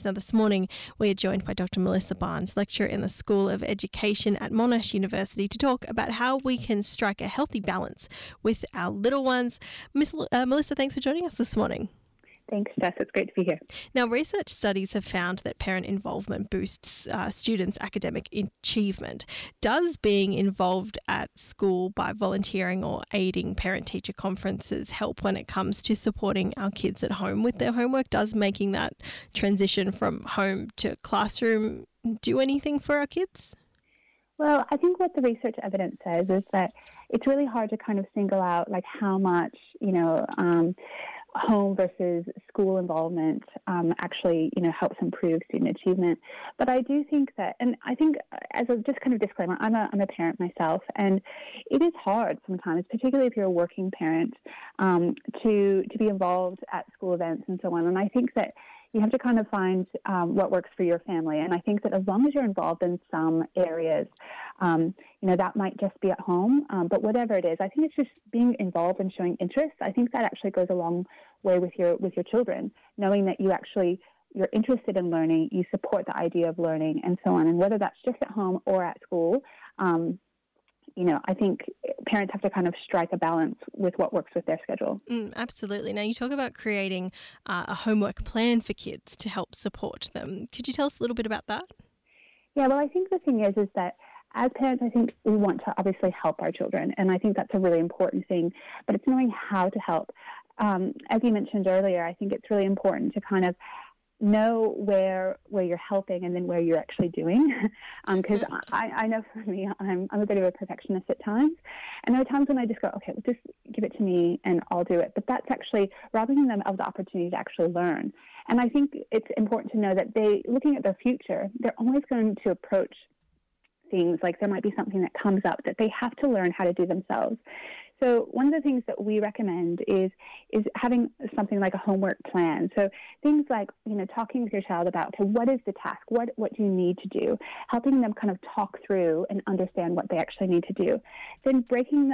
Now, this morning, we are joined by Dr. Melissa Barnes, lecturer in the School of Education at Monash University, to talk about how we can strike a healthy balance with our little ones. Melissa, thanks for joining us this morning. Thanks, Jess. It's great to be here. Now, research studies have found that parent involvement boosts students' academic achievement. Does being involved at school by volunteering or aiding parent-teacher conferences help when it comes to supporting our kids at home with their homework? Does making that transition from home to classroom do anything for our kids? Well, I think what the research evidence says is that it's really hard to kind of single out like how much, home versus school involvement actually, helps improve student achievement. But I do think that, and I think as a just kind of disclaimer, I'm a parent myself, and it is hard sometimes, particularly if you're a working parent, to be involved at school events and so on. And I think that you have to kind of find what works for your family. And I think that as long as you're involved in some areas, that might just be at home. But whatever it is, I think it's just being involved and showing interest. I think that actually goes a long way with your children, knowing that you're interested in learning, you support the idea of learning and so on. And whether that's just at home or at school, I think parents have to kind of strike a balance with what works with their schedule. Absolutely. Now, you talk about creating a homework plan for kids to help support them. Could you tell us a little bit about that? Yeah, well, I think the thing is that as parents, I think we want to obviously help our children, and I think that's a really important thing, but it's knowing how to help. As you mentioned earlier, I think it's really important to kind of know where you're helping and then where you're actually doing. Because I know for me, I'm a bit of a perfectionist at times. And there are times when I just go, okay, well, just give it to me and I'll do it. But that's actually robbing them of the opportunity to actually learn. And I think it's important to know that looking at their future, they're always going to approach things like there might be something that comes up that they have to learn how to do themselves. So one of the things that we recommend is having something like a homework plan. So things like, talking with your child about, okay, what is the task? What do you need to do? Helping them kind of talk through and understand what they actually need to do. Then breaking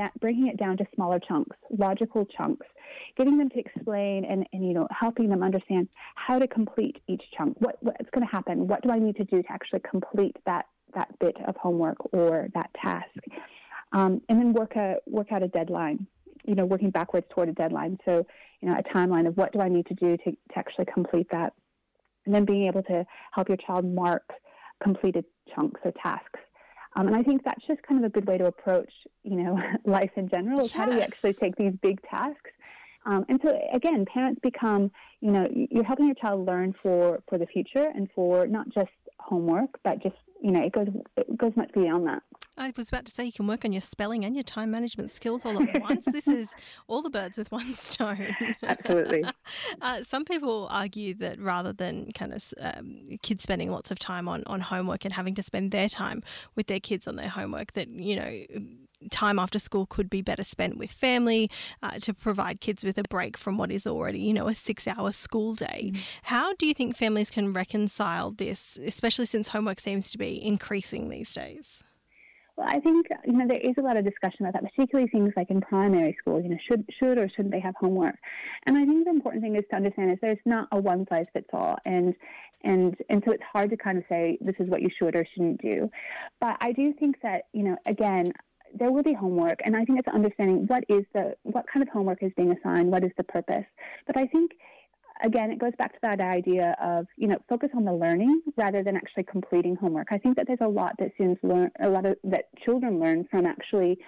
it down to smaller chunks, logical chunks, getting them to explain and helping them understand how to complete each chunk. What's going to happen? What do I need to do to actually complete that bit of homework or that task? And then work out a deadline, working backwards toward a deadline. So, a timeline of what do I need to do to actually complete that. And then being able to help your child mark completed chunks or tasks. And I think that's just kind of a good way to approach, life in general. Is how do we actually take these big tasks? And so, again, parents become, you're helping your child learn for the future and for not just homework, but just, it goes much beyond that. I was about to say you can work on your spelling and your time management skills all at once. This is all the birds with one stone. Absolutely. Some people argue that rather than kind of kids spending lots of time on homework and having to spend their time with their kids on their homework, that, time after school could be better spent with family to provide kids with a break from what is already, a 6-hour school day. How do you think families can reconcile this, especially since homework seems to be increasing these days? Well, I think, there is a lot of discussion about that, particularly things like in primary school, should or shouldn't they have homework? And I think the important thing is to understand is there's not a one-size-fits-all. And so it's hard to kind of say this is what you should or shouldn't do. But I do think that, again, there will be homework, and I think it's understanding what kind of homework is being assigned, what is the purpose. But I think, again, it goes back to that idea of, focus on the learning rather than actually completing homework. I think that there's a lot that students learn, that children learn from actually,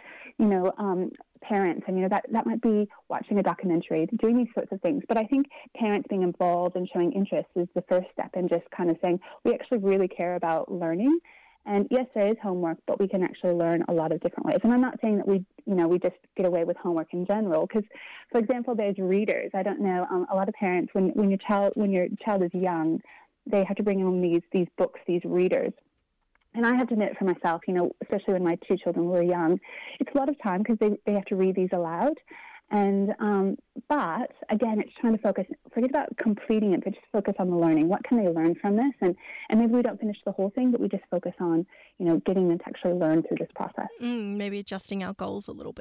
parents. And, that might be watching a documentary, doing these sorts of things. But I think parents being involved and showing interest is the first step in just kind of saying, we actually really care about learning. And yes, there is homework, but we can actually learn a lot of different ways. And I'm not saying that we just get away with homework in general. Because, for example, there's readers. I don't know. A lot of parents, when your child is young, they have to bring in these books, these readers. And I have to admit for myself, especially when my two children were young, it's a lot of time because they have to read these aloud. And but again, it's trying to forget about completing it, but just focus on the learning. What can they learn from this? And maybe we don't finish the whole thing, but we just focus on, getting them to actually learn through this process. Maybe adjusting our goals a little bit.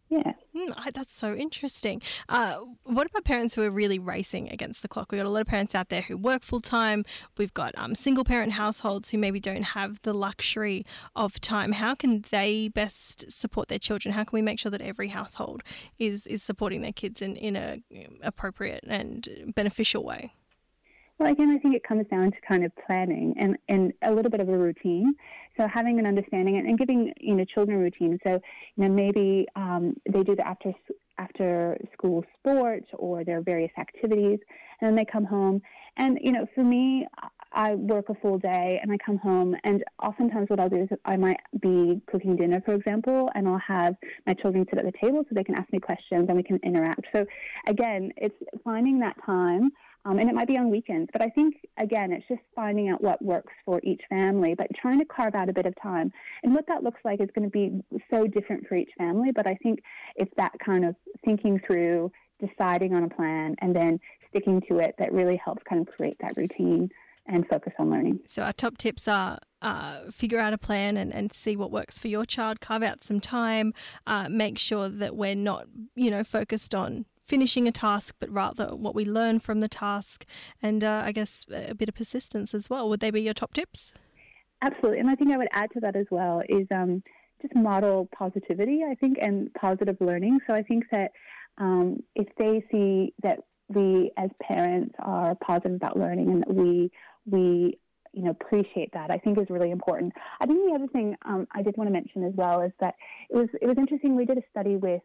Yeah. That's so interesting. What about parents who are really racing against the clock? We've got a lot of parents out there who work full time. We've got single parent households who maybe don't have the luxury of time. How can they best support their children? How can we make sure that every household is supporting their kids in a appropriate and beneficial way? Well, again, I think it comes down to kind of planning and a little bit of a routine. So having an understanding and giving, children a routine. So, maybe they do the after school sports or their various activities, and then they come home. And, for me, I work a full day and I come home, and oftentimes what I'll do is I might be cooking dinner, for example, and I'll have my children sit at the table so they can ask me questions and we can interact. So again, it's finding that time. And it might be on weekends, but I think, again, it's just finding out what works for each family, but trying to carve out a bit of time. And what that looks like is going to be so different for each family, but I think it's that kind of thinking through, deciding on a plan, and then sticking to it that really helps kind of create that routine and focus on learning. So our top tips are figure out a plan and see what works for your child, carve out some time, make sure that we're not, focused on finishing a task, but rather what we learn from the task, and I guess a bit of persistence as well. Would they be your top tips? Absolutely. And I think I would add to that as well is just model positivity, I think, and positive learning. So I think that if they see that we as parents are positive about learning and that we appreciate that, I think is really important. I think the other thing I did want to mention as well is that it was interesting. We did a study with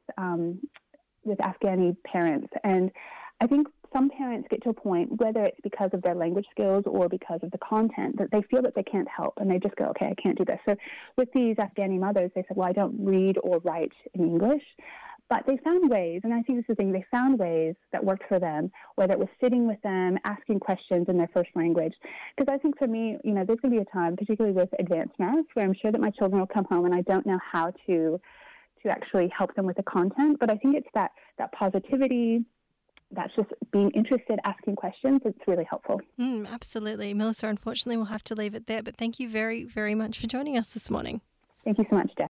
Afghani parents, and I think some parents get to a point, whether it's because of their language skills or because of the content, that they feel that they can't help, and they just go, okay, I can't do this. So with these Afghani mothers, they said, well, I don't read or write in English. But they found ways, and I think this is the thing, they found ways that worked for them, whether it was sitting with them, asking questions in their first language. Because I think for me, there's going to be a time, particularly with advanced math, where I'm sure that my children will come home and I don't know how to actually help them with the content. But I think it's that positivity, that's just being interested, asking questions. It's really helpful. Absolutely. Melissa, unfortunately, we'll have to leave it there. But thank you very, very much for joining us this morning. Thank you so much, Jess.